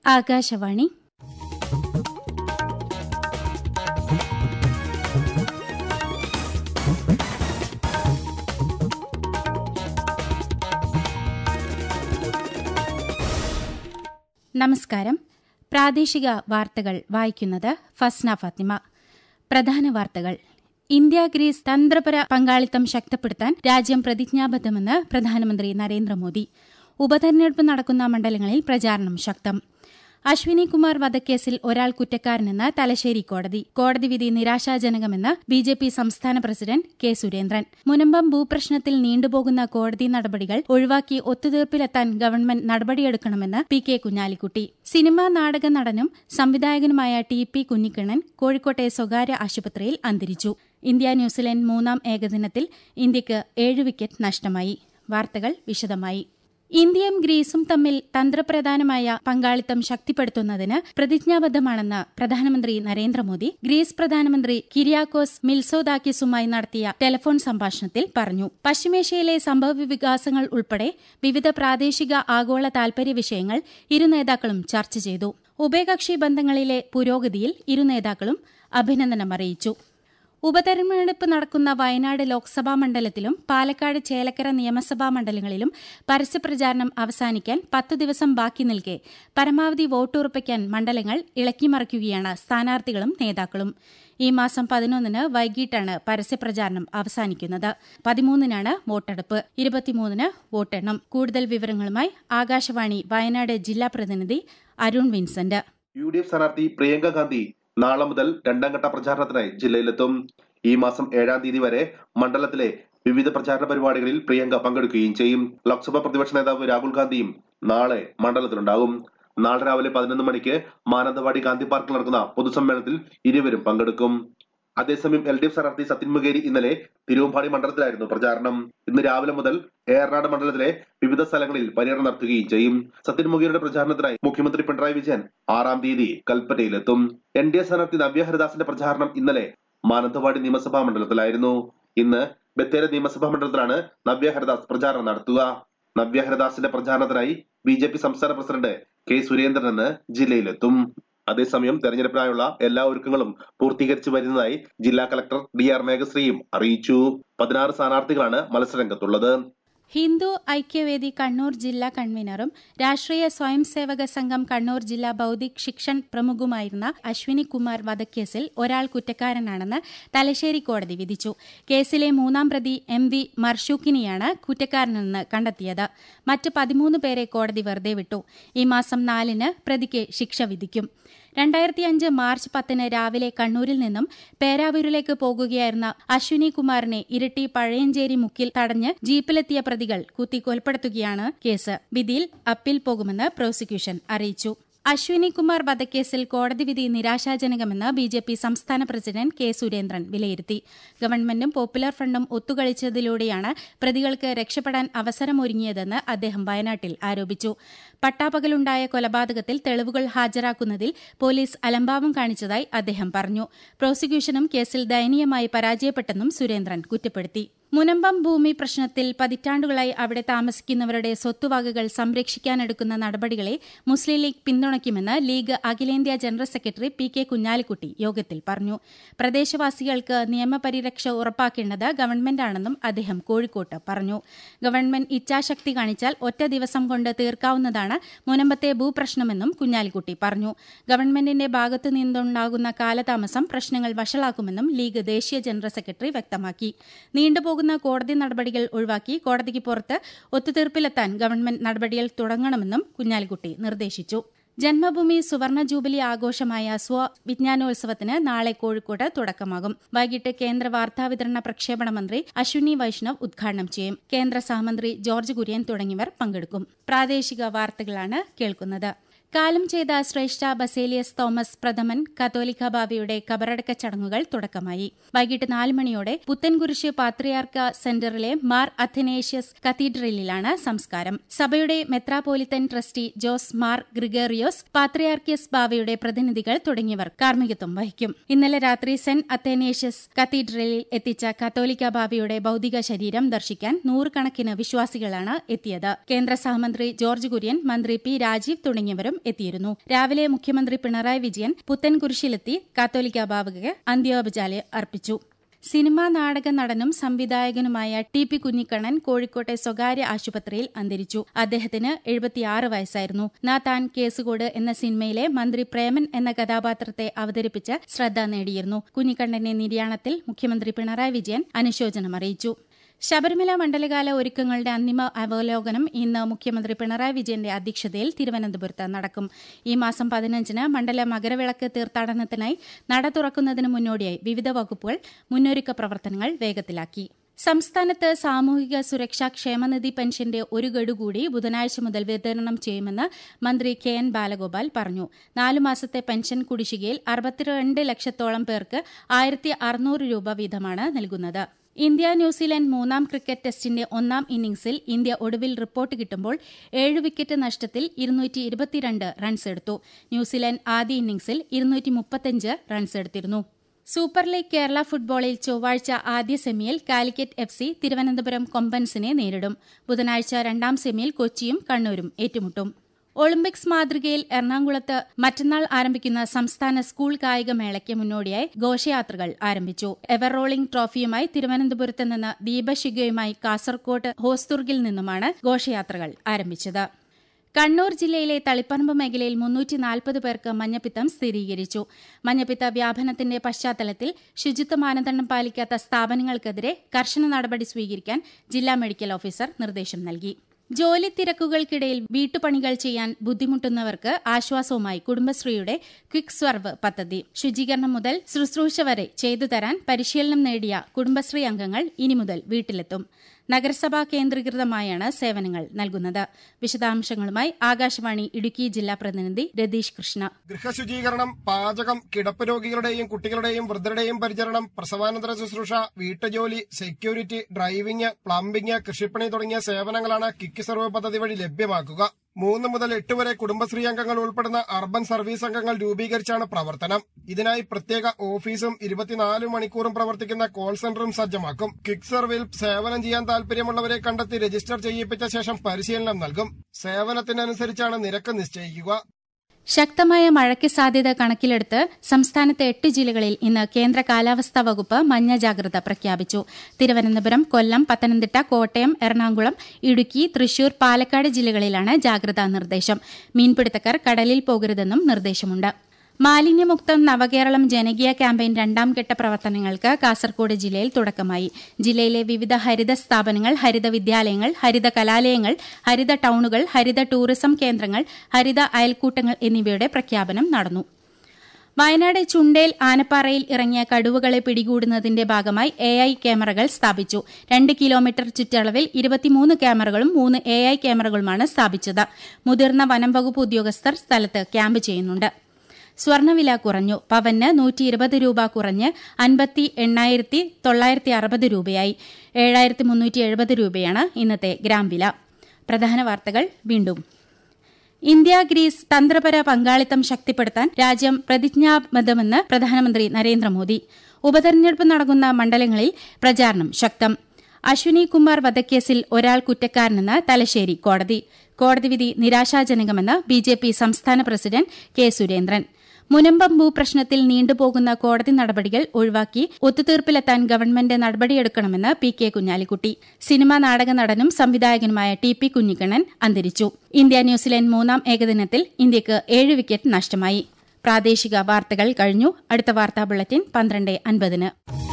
ആകാശവാണി. നമസ്കാരം. പ്രാദേശിക വാർത്തകൾ വായിക്കുന്നത് ഫസ്ന ഫാത്തിമ. പ്രധാന വാർത്തകൾ. ഇന്ത്യ ഗ്രീസ് തന്ത്രപര പങ്കാളിത്തം ശക്തിപ്പെടുത്താൻ രാജ്യം പ്രതിജ്ഞാബദ്ധമെന്ന് പ്രധാനമന്ത്രി നരേന്ദ്രമോദി. ഉപതെരഞ്ഞെടുപ്പ് നടക്കുന്ന മണ്ഡലങ്ങളിൽ പ്രചാരണം ശക്തം. അശ്വിനി കുമാർ വധക്കേസിൽ ഒരാൾ കുറ്റക്കാരനെന്ന് തലശ്ശേരി കോടതി. കോടതി വിധി നിരാശാജനകമെന്ന് ബിജെപി സംസ്ഥാന പ്രസിഡന്റ് കെ സുരേന്ദ്രൻ. മുനമ്പം ഭൂപ്രശ്നത്തിൽ നീണ്ടുപോകുന്ന കോടതി നടപടികൾ ഒഴിവാക്കി ഒത്തുതീർപ്പിലെത്താൻ ഗവൺമെന്റ് നടപടിയെടുക്കണമെന്ന് പി കെ കുഞ്ഞാലിക്കുട്ടി. സിനിമാ നാടക നടനും സംവിധായകനുമായ ടി പി കുഞ്ഞിക്കണ്ണൻ കോഴിക്കോട്ടെ സ്വകാര്യ ആശുപത്രിയിൽ അന്തരിച്ചു. ഇന്ത്യ ന്യൂസിലൻഡ് മൂന്നാം ഏകദിനത്തിൽ ഇന്ത്യയ്ക്ക് 7 വിക്കറ്റ് നഷ്ടമായി. വാർത്തകൾ വിശദമായി. ഇന്ത്യയും ഗ്രീസും തമ്മിൽ തന്ത്രപ്രധാനമായ പങ്കാളിത്തം ശക്തിപ്പെടുത്തുന്നതിന് പ്രതിജ്ഞാബദ്ധമാണെന്ന് പ്രധാനമന്ത്രി നരേന്ദ്രമോദി ഗ്രീസ് പ്രധാനമന്ത്രി കിരിയാക്കോസ് മിത്സോതാക്കിസുമായി നടത്തിയ ടെലിഫോൺ സംഭാഷണത്തിൽ പറഞ്ഞു. പശ്ചിമേഷ്യയിലെ സംഭവവികാസങ്ങൾ ഉൾപ്പെടെ വിവിധ പ്രാദേശിക ആഗോള താൽപര്യ വിഷയങ്ങൾ ഇരു നേതാക്കളും ചർച്ച ചെയ്തു. ഉഭയകക്ഷി ബന്ധങ്ങളിലെ പുരോഗതിയിൽ ഇരു നേതാക്കളും അഭിനന്ദനമറിയിച്ചു. ഉപതെരഞ്ഞെടുപ്പ് നടക്കുന്ന വയനാട് ലോക്സഭാ മണ്ഡലത്തിലും പാലക്കാട് ചേലക്കര നിയമസഭാ മണ്ഡലങ്ങളിലും പരസ്യപ്രചാരണം അവസാനിക്കാൻ 10 ദിവസം ബാക്കി നിൽക്കെ പരമാവധി വോട്ടുറപ്പിക്കാൻ മണ്ഡലങ്ങൾ ഇളക്കിമറിക്കുകയാണ് സ്ഥാനാർത്ഥികളും നേതാക്കളും. ഈ മാസം 11-ന് വൈകിട്ടാണ് പരസ്യപ്രചാരണം അവസാനിക്കുന്നത്. 13-നാണ് വോട്ടെടുപ്പ്. 23-ന് വോട്ടെണ്ണം. കൂടുതൽ വിവരങ്ങളുമായി ആകാശവാണി വയനാട് ജില്ലാ പ്രതിനിധി അരുൺ വിൻസെന്റ്. UDF സ്ഥാനാർത്ഥി പ്രിയങ്ക ഗാന്ധി നാളെ മുതൽ 2ാം-ഘട്ട പ്രചാരണത്തിനായി ജില്ലയിലെത്തും. ഈ മാസം 7-ാം തീയതി വരെ മണ്ഡലത്തിലെ വിവിധ പ്രചാരണ പരിപാടികളിൽ പ്രിയങ്ക പങ്കെടുക്കുകയും ചെയ്യും. ലോക്സഭാ പ്രതിപക്ഷ നേതാവ് രാഹുൽ ഗാന്ധിയും നാളെ മണ്ഡലത്തിലുണ്ടാകും. നാളെ രാവിലെ 11 മണിക്ക് മാനന്തവാടി ഗാന്ധി പാർക്കിൽ നടക്കുന്ന പൊതുസമ്മേളനത്തിൽ ഇരുവരും പങ്കെടുക്കും. അതേസമയം LDF സ്ഥാനാർത്ഥി സത്യൻ മുഖേരി ഇന്നലെ തിരുവമ്പാടി മണ്ഡലത്തിലായിരുന്നു പ്രചാരണം. ഇന്ന് രാവിലെ മുതൽ ഏറനാട് മണ്ഡലത്തിലെ വിവിധ സ്ഥലങ്ങളിൽ പര്യടനം നടത്തുകയും ചെയ്യും. സത്യൻ മുഖേരിയുടെ പ്രചാരണത്തിനായി മുഖ്യമന്ത്രി പിണറായി വിജയൻ 6-ാം തീയതി കൽപ്പറ്റയിലെത്തും. NDA സ്ഥാനാർത്ഥി നവ്യ ഹരിദാസിന്റെ പ്രചാരണം ഇന്നലെ മാനന്തവാടി നിയമസഭാ മണ്ഡലത്തിലായിരുന്നു. ഇന്ന് ബത്തേരി നിയമസഭാ മണ്ഡലത്തിലാണ് നവ്യ ഹരിദാസ് പ്രചാരണം നടത്തുക. നവ്യ ഹരിദാസിന്റെ പ്രചാരണത്തിനായി BJP സംസ്ഥാന പ്രസിഡന്റ് കെ സുരേന്ദ്രൻ ഇന്ന് ജില്ലയിലെത്തും. അതേസമയം തെരഞ്ഞെടുപ്പിനായുള്ള എല്ലാ ഒരുക്കങ്ങളും പൂർത്തീകരിച്ചു വരുന്നതായി ജില്ലാ കളക്ടർ DR മേഘശ്രീയും അറിയിച്ചു. 16 സ്ഥാനാർത്ഥികളാണ് മത്സരരംഗത്തുള്ളത്. ഹിന്ദു ഐക്യവേദി കണ്ണൂർ ജില്ലാ കൺവീനറും രാഷ്ട്രീയ സ്വയംസേവക സംഘം കണ്ണൂർ ജില്ലാ ബൌദ്ധിക് ശിക്ഷൺ പ്രമുഖുമായിരുന്ന അശ്വിനി കുമാർ വധക്കേസിൽ ഒരാൾ കുറ്റക്കാരനാണെന്ന് തലശ്ശേരി കോടതി വിധിച്ചു. കേസിലെ 3-ാം പ്രതി MV മർഷൂക്കിനെയാണ് കുറ്റക്കാരനെന്ന് കണ്ടെത്തിയത്. മറ്റ് 13 പേരെ കോടതി വെറുതെ വിട്ടു. ഈ മാസം 4-ന് പ്രതിക്ക് ശിക്ഷ വിധിക്കും. 2005 മാർച്ച് 10-ന് രാവിലെ കണ്ണൂരിൽ നിന്നും പേരാവൂരിലേക്ക് പോകുകയായിരുന്ന അശ്വിനി കുമാറിനെ ഇരിട്ടി പഴയഞ്ചേരി മുക്കിൽ തടഞ്ഞ് ജീപ്പിലെത്തിയ പ്രതികൾ കുത്തിക്കൊലപ്പെടുത്തുകയാണ് കേസ്. വിധിയിൽ അപ്പീൽ പോകുമെന്ന് പ്രോസിക്യൂഷൻ അറിയിച്ചു. അശ്വിനി കുമാർ വധക്കേസിൽ കോടതി വിധി നിരാശാജനകമെന്ന് BJP സംസ്ഥാന പ്രസിഡന്റ് കെ സുരേന്ദ്രൻ വിലയിരുത്തി. ഗവൺമെന്റും പോപ്പുലർ ഫ്രണ്ടും ഒത്തുകളിച്ചതിലൂടെയാണ് പ്രതികൾക്ക് രക്ഷപ്പെടാൻ അവസരമൊരുങ്ങിയതെന്ന് അദ്ദേഹം വയനാട്ടിൽ ആരോപിച്ചു. പട്ടാപകലുണ്ടായ കൊലപാതകത്തിൽ തെളിവുകൾ ഹാജരാക്കുന്നതിൽ പോലീസ് അലംഭാവം കാണിച്ചതായി അദ്ദേഹം പറഞ്ഞു. പ്രോസിക്യൂഷനും കേസിൽ ദയനീയമായി പരാജയപ്പെട്ടെന്നും സുരേന്ദ്രൻ കുറ്റപ്പെടുത്തി. മുനമ്പം ഭൂമി പ്രശ്നത്തിൽ പതിറ്റാണ്ടുകളായി അവിടെ താമസിക്കുന്നവരുടെ സ്വത്തുവകകൾ സംരക്ഷിക്കാനെടുക്കുന്ന നടപടികളെ മുസ്ലിം ലീഗ് പിന്തുണയ്ക്കുമെന്ന് ലീഗ് അഖിലേന്ത്യാ general secretary P K Kunhalikutty യോഗത്തിൽ പറഞ്ഞു. പ്രദേശവാസികൾക്ക് നിയമപരിരക്ഷ ഉറപ്പാക്കേണ്ടത് ഗവൺമെന്റാണെന്നും അദ്ദേഹം കോഴിക്കോട്ട് പറഞ്ഞു. ഗവൺമെന്റ് ഇച്ഛാശക്തി കാണിച്ചാൽ ഒറ്റ ദിവസം കൊണ്ട് തീർക്കാവുന്നതാണ് മുനമ്പത്തെ ഭൂപ്രശ്നമെന്നും കുഞ്ഞാലിക്കുട്ടി പറഞ്ഞു. ഗവൺമെന്റിന്റെ ഭാഗത്തു നിന്നുണ്ടാകുന്ന കാലതാമസം പ്രശ്നങ്ങൾ വഷളാക്കുമെന്നും ലീഗ് ദേശീയ ജനറൽ സെക്രട്ടറി വ്യക്തമാക്കി. നീണ്ടുപോകുന്ന കോടതി നടപടികൾ ഒഴിവാക്കി കോടതിക്ക് പുറത്ത് ഒത്തുതീർപ്പിലെത്താൻ ഗവൺമെന്റ് നടപടികൾ തുടങ്ങണമെന്നും കുഞ്ഞാലിക്കുട്ടി നിർദ്ദേശിച്ചു. ജന്മഭൂമി സുവർണ ജൂബിലി ആഘോഷമായ വിജ്ഞാനോത്സവത്തിന് നാളെ കോഴിക്കോട്ട് തുടക്കമാകും. വൈകിട്ട് കേന്ദ്ര വാർത്താവിതരണ പ്രക്ഷേപണ മന്ത്രി അശ്വിനി വൈഷ്ണവ് ഉദ്ഘാടനം ചെയ്യും. കേന്ദ്ര സഹമന്ത്രി ജോർജ് കുര്യൻ തുടങ്ങിയവർ പങ്കെടുക്കും. പ്രാദേശിക വാർത്തകളാണ് കേൾക്കുന്നത്. കാലം ചെയ്ത ശ്രേഷ്ഠ ബസേലിയസ് തോമസ് പ്രഥമൻ കത്തോലിക്ക ബാവയുടെ കബറടക്ക ചടങ്ങുകൾ തുടക്കമായി. വൈകിട്ട് 4 മണിയോടെ പുത്തൻകുരിശ് പാത്രിയാർക്ക സെന്ററിലെ മാർ അഥനേഷ്യസ് കത്തീഡ്രലിലാണ് സംസ്കാരം. സഭയുടെ metropolitan trustee Jose Mar Gregorios, പാത്രിയാർക്കിയസ് ബാവയുടെ പ്രതിനിധികൾ തുടങ്ങിയവർ കാർമ്മികത്വം വഹിക്കും. ഇന്നലെ രാത്രി സെന്റ് അഥനേഷ്യസ് കത്തീഡ്രലിൽ എത്തിച്ച കത്തോലിക്ക ബാവയുടെ ഭൌതിക ശരീരം ദർശിക്കാൻ 100 കണക്കിന് വിശ്വാസികളാണ് എത്തിയത്. കേന്ദ്ര സഹമന്ത്രി ജോർജ് കുര്യൻ, മന്ത്രി പി രാജീവ് തുടങ്ങിയവരും എത്തിയിരുന്നു. രാവിലെ മുഖ്യമന്ത്രി പിണറായി വിജയൻ പുത്തൻകുരിശിലെത്തി കാത്തോലിക്ക ബാവയ്ക്ക് അന്ത്യോപചാരം അർപ്പിച്ചു. സിനിമാ നാടക നടനും സംവിധായകനുമായ ടി.പി. കുഞ്ഞിക്കണ്ണൻ കോഴിക്കോട്ടെ സ്വകാര്യ ആശുപത്രിയിൽ അന്തരിച്ചു. അദ്ദേഹത്തിന് 76 വയസ്സായിരുന്നു. നാത്താൻ കേസുകോട് എന്ന സിനിമയിലെ മന്ത്രി പ്രേമൻ എന്ന കഥാപാത്രത്തെ അവതരിപ്പിച്ച് ശ്രദ്ധ നേടിയിരുന്നു. കുഞ്ഞിക്കണ്ണന്റെ നിര്യാണത്തിൽ മുഖ്യമന്ത്രി പിണറായി വിജയൻ അനുശോചനം അറിയിച്ചു. ശബരിമല മണ്ഡലകാല ഒരുക്കങ്ങളുടെ അന്തിമ അവലോകനം ഇന്ന് മുഖ്യമന്ത്രി പിണറായി വിജയന്റെ അധ്യക്ഷതയിൽ തിരുവനന്തപുരത്ത് നടക്കും. ഈ മാസം 15-ന് മണ്ഡല മകരവിളക്ക് തീർത്ഥാടനത്തിനായി നട തുറക്കുന്നതിന് മുന്നോടിയായി വിവിധ വകുപ്പുകൾ മുന്നൊരുക്ക പ്രവർത്തനങ്ങൾ വേഗത്തിലാക്കി. സംസ്ഥാനത്ത് സാമൂഹിക സുരക്ഷാ ക്ഷേമനിധി പെൻഷന്റെ ഒരു ഗഡു കൂടി ബുധനാഴ്ച മുതൽ വിതരണം ചെയ്യുമെന്ന് മന്ത്രി കെ.എൻ. ബാലഗോപാൽ പറഞ്ഞു. 4 മാസത്തെ പെൻഷൻ കുടിശ്ശികയിൽ 62 ലക്ഷത്തോളം പേർക്ക് 1600 രൂപ വീതമാണ് നൽകുന്നത്. ഇന്ത്യ ന്യൂസിലൻഡ് 3-ാം ക്രിക്കറ്റ് ടെസ്റ്റിന്റെ 1-ാം ഇന്നിംഗ്സിൽ ഇന്ത്യ ഒടുവിൽ റിപ്പോർട്ട് കിട്ടുമ്പോൾ 7 വിക്കറ്റ് നഷ്ടത്തിൽ 222 റൺസെടുത്തു. ന്യൂസിലൻഡ് ആദ്യ ഇന്നിംഗ്സിൽ 235 റൺസെടുത്തിരുന്നു. സൂപ്പർ ലീഗ് കേരള ഫുട്ബോളിൽ ചൊവ്വാഴ്ച ആദ്യ സെമിയിൽ കാലിക്കറ്റ് എഫ്.സി. തിരുവനന്തപുരം കൊമ്പൻസിനെ നേരിടും. ബുധനാഴ്ച 2-ാം സെമിയിൽ കൊച്ചിയും കണ്ണൂരും ഏറ്റുമുട്ടും. ഒളിമ്പിക്സ് മാതൃകയിൽ എറണാകുളത്ത് മറ്റന്നാൾ ആരംഭിക്കുന്ന സംസ്ഥാന സ്കൂൾ കായികമേളയ്ക്ക് മുന്നോടിയായി ഘോഷയാത്രകൾ ആരംഭിച്ചു. എവർ റോളിംഗ് ട്രോഫിയുമായി തിരുവനന്തപുരത്ത് നിന്ന് ദീപശിഖയുമായി കാസർകോട്ട് ഹോസ്ദുർഗിൽ നിന്നുമാണ് ഘോഷയാത്രകൾ ആരംഭിച്ചത്. കണ്ണൂർ ജില്ലയിലെ തളിപ്പറമ്പ് മേഖലയിൽ 340 പേർക്ക് മഞ്ഞപ്പിത്തം സ്ഥിരീകരിച്ചു. മഞ്ഞപ്പിത്ത വ്യാപനത്തിന്റെ പശ്ചാത്തലത്തിൽ ശുചിത്വ മാനദണ്ഡം പാലിക്കാത്ത സ്ഥാപനങ്ങൾക്കെതിരെ കർശന നടപടി സ്വീകരിക്കാൻ ജില്ലാ മെഡിക്കൽ ഓഫീസർ നിർദ്ദേശം നൽകി. ജോലി തിരക്കുകൾക്കിടയിൽ വീട്ടുപണികൾ ചെയ്യാൻ ബുദ്ധിമുട്ടുന്നവർക്ക് ആശ്വാസവുമായി കുടുംബശ്രീയുടെ ക്വിക്ക് സർവ് പദ്ധതി. ശുചീകരണം മുതൽ ശുശ്രൂഷ വരെ ചെയ്തു തരാൻ പരിശീലനം നേടിയ കുടുംബശ്രീ അംഗങ്ങൾ ഇനി മുതൽ വീട്ടിലെത്തും. നഗരസഭാ കേന്ദ്രീകൃതമായാണ് സേവനങ്ങൾ നൽകുന്നത്. വിശദാംശങ്ങളുമായി ആകാശവാണി ഇടുക്കി ജില്ലാ പ്രതിനിധി രതീഷ് കൃഷ്ണ. ഗൃഹശുചീകരണം, പാചകം, കിടപ്പ് രോഗികളുടെയും കുട്ടികളുടെയും വൃദ്ധരുടെയും പരിചരണം, പ്രസവാനന്തര ശുശ്രൂഷ, വീട്ടുജോലി, സെക്യൂരിറ്റി, ഡ്രൈവിംഗ്, പ്ലംബിംഗ്, കൃഷിപ്പണി തുടങ്ങിയ സേവനങ്ങളാണ് കിക്ക് സർവ് പദ്ധതി വഴി ലഭ്യമാക്കുക. 3 മുതൽ 8 വരെ കുടുംബശ്രീ അംഗങ്ങൾ ഉൾപ്പെടുന്ന അർബൻ സർവീസ് അംഗങ്ങൾ രൂപീകരിച്ചാണ് പ്രവർത്തനം. ഇതിനായി പ്രത്യേക ഓഫീസും 24 മണിക്കൂറും പ്രവർത്തിക്കുന്ന കോൾ സെന്ററും സജ്ജമാക്കും. ക്വിക്ക് സർവേയിൽ സേവനം ചെയ്യാൻ താൽപര്യമുള്ളവരെ കണ്ടെത്തി രജിസ്റ്റർ ചെയ്യിപ്പിച്ച ശേഷം പരിശീലനം നൽകും. സേവനത്തിനനുസരിച്ചാണ് നിരക്ക് നിശ്ചയിക്കുക. ശക്തമായ മഴയ്ക്ക് സാധ്യത കണക്കിലെടുത്ത് സംസ്ഥാനത്തെ 8 ജില്ലകളിൽ ഇന്ന് കേന്ദ്ര കാലാവസ്ഥാ വകുപ്പ് മഞ്ഞ ജാഗ്രത പ്രഖ്യാപിച്ചു. തിരുവനന്തപുരം, കൊല്ലം, പത്തനംതിട്ട, കോട്ടയം, എറണാകുളം, ഇടുക്കി, തൃശൂർ, പാലക്കാട് ജില്ലകളിലാണ് ജാഗ്രതാ നിർദ്ദേശം. മീൻപിടുത്തക്കാർ കടലിൽ പോകരുതെന്നും നിർദ്ദേശമുണ്ട്. മാലിന്യമുക്തം നവകേരളം ജനകീയ ക്യാമ്പയിൻ 2ാം ഘട്ട പ്രവർത്തനങ്ങൾക്ക് കാസർകോട് ജില്ലയിൽ തുടക്കമായി. ജില്ലയിലെ വിവിധ ഹരിത സ്ഥാപനങ്ങൾ, ഹരിത വിദ്യാലയങ്ങൾ, ഹരിത കലാലയങ്ങൾ, ഹരിത ടൌണുകൾ, ഹരിത ടൂറിസം കേന്ദ്രങ്ങൾ, ഹരിത അയൽക്കൂട്ടങ്ങൾ എന്നിവയുടെ പ്രഖ്യാപനം നടന്നു. വയനാട് ചുണ്ടേൽ ആനപ്പാറയിൽ ഇറങ്ങിയ കടുവകളെ പിടികൂടുന്നതിന്റെ ഭാഗമായി AI ക്യാമറകൾ സ്ഥാപിച്ചു. 2 കിലോമീറ്റർ ചുറ്റളവിൽ 23 ക്യാമറകളും 3 AI ക്യാമറകളുമാണ് സ്ഥാപിച്ചത്. മുതിർന്ന വനം വകുപ്പ് ഉദ്യോഗസ്ഥർ സ്ഥലത്ത് ക്യാമ്പ് ചെയ്യുന്നുണ്ട്. സ്വർണ്ണവില കുറഞ്ഞു. പവന് 120 രൂപ കുറഞ്ഞ് 58,960 രൂപയായി. 7,370 രൂപയാണ് ഇന്നത്തെ ഗ്രാം വില. പ്രധാന വാർത്തകൾ വീണ്ടും. ഇന്ത്യ ഗ്രീസ് തന്ത്രപര പങ്കാളിത്തം ശക്തിപ്പെടുത്താൻ രാജ്യം പ്രതിജ്ഞാബദ്ധമെന്ന് പ്രധാനമന്ത്രി നരേന്ദ്രമോദി. ഉപതെരഞ്ഞെടുപ്പ് നടക്കുന്ന മണ്ഡലങ്ങളിൽ പ്രചാരണം ശക്തം. അശ്വിനി കുമാർ വധക്കേസിൽ ഒരാൾ കുറ്റക്കാരനെന്ന് തലശ്ശേരി കോടതി. കോടതി വിധി നിരാശാജനകമെന്ന് BJP സംസ്ഥാന പ്രസിഡന്റ് കെ. സുരേന്ദ്രൻ. മുനമ്പം ഭൂപ്രശ്നത്തിൽ നീണ്ടുപോകുന്ന കോടതി നടപടികൾ ഒഴിവാക്കി ഒത്തുതീർപ്പിലെത്താൻ ഗവൺമെന്റ് നടപടിയെടുക്കണമെന്ന് PK കുഞ്ഞാലിക്കുട്ടി. സിനിമാ നാടക നടനും സംവിധായകനുമായ ടി.പി. കുഞ്ഞിക്കണ്ണൻ അന്തരിച്ചു. ഇന്ത്യ ന്യൂസിലൻഡ് 3-ാം ഏകദിനത്തിൽ ഇന്ത്യക്ക് 7 വിക്കറ്റ് നഷ്ടമായി. പ്രാദേശിക വാർത്തകൾ കഴിഞ്ഞു. അടുത്ത വാർത്താ ബുള്ളറ്റിൻ 12:50.